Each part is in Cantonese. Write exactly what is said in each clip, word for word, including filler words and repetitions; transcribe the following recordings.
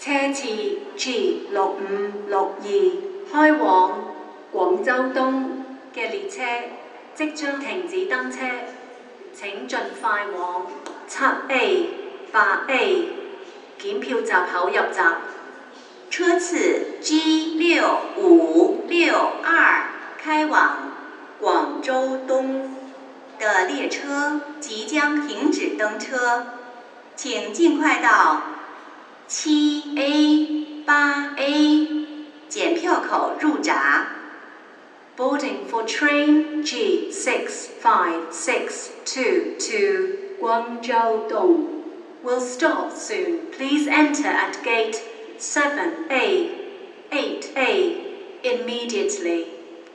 車次 G 六五六二開往廣州東嘅列車即將停止登車，請盡快往七 A、八 A 檢票閘口入閘。 車次 G 六五六二開往廣州東的列車即將停止登車，請盡快到七 A、八 A 檢票口入閘。 Boarding for train G six five six two to Guangzhou Dong will stop soon. Please enter at gate seven A, eight A immediately.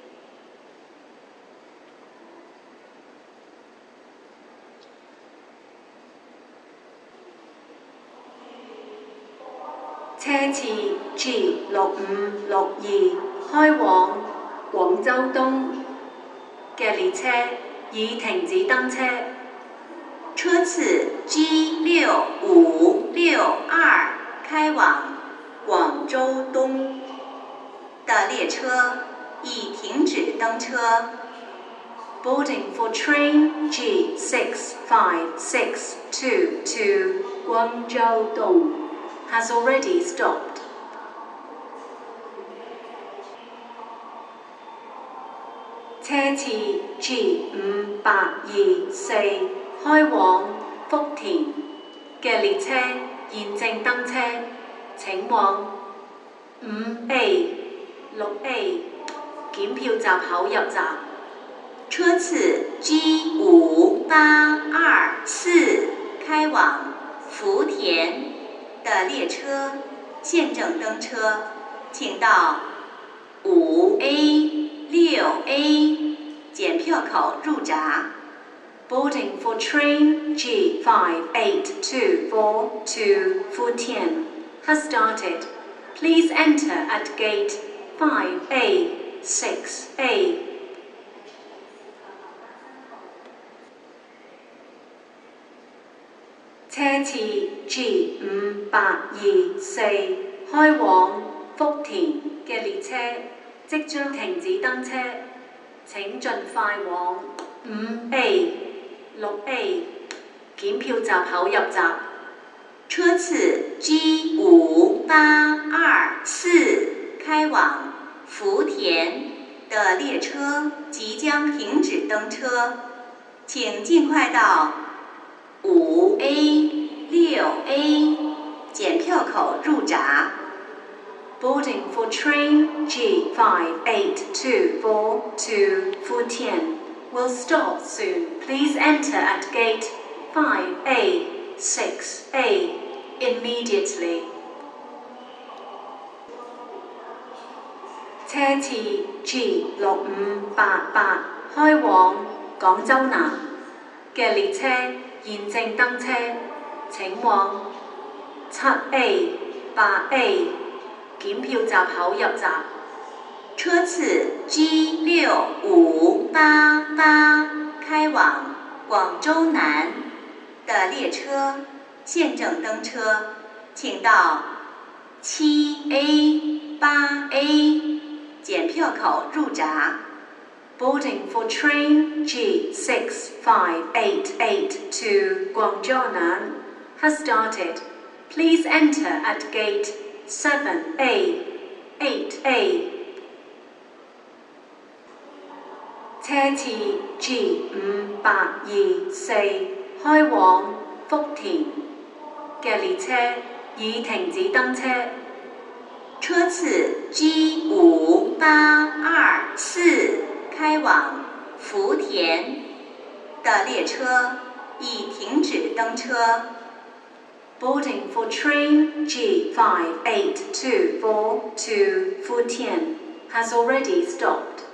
車次 G 六五六二開往廣州東嘅列車已停止登車。 車次 G 六五六二開往廣州東的列車已停止登車。 Boarding for train G six five six two to Guangzhou Dong has already stopped. 車次 G 五八二四開往福田嘅列車現正登車，請往五 A、六 A 檢票閘口入閘。 車次 G 五八二四開往福田的列車現正登車，請到五 A、六 A 檢票口入閘。 Boarding for train G five eight two four to Futian has started. Please enter at gate five A, six A. 車次 G 五八二四開往福田嘅列車即將停止登車，請盡快往五 A、六 A 檢票閘口入閘。 車次 G 五八二四開往福田的列車即將停止登車，請盡快到五 A、六 A 檢票口入閘。 Boarding for train G five eight two four to Futian will stop soon. Please enter at gate five A, six A immediately. 車次 G 六五八八開往廣州南嘅列車現正登車，請往七 A、八 A 檢票閘口入閘。 車次 G 六五八八開往廣州南的列車現正登車，請到七 A、八 A 檢票口入閘。 Boarding for train G six five eight eight to Guangzhou Nan has started. Please enter at gate seven A, eight A. 車次 G 五八二四開往福田嘅列車已停止登車。 車次 G 五八二四開往福田的列車已停止登車。 Boarding for train G five eight two four to Futian has already stopped.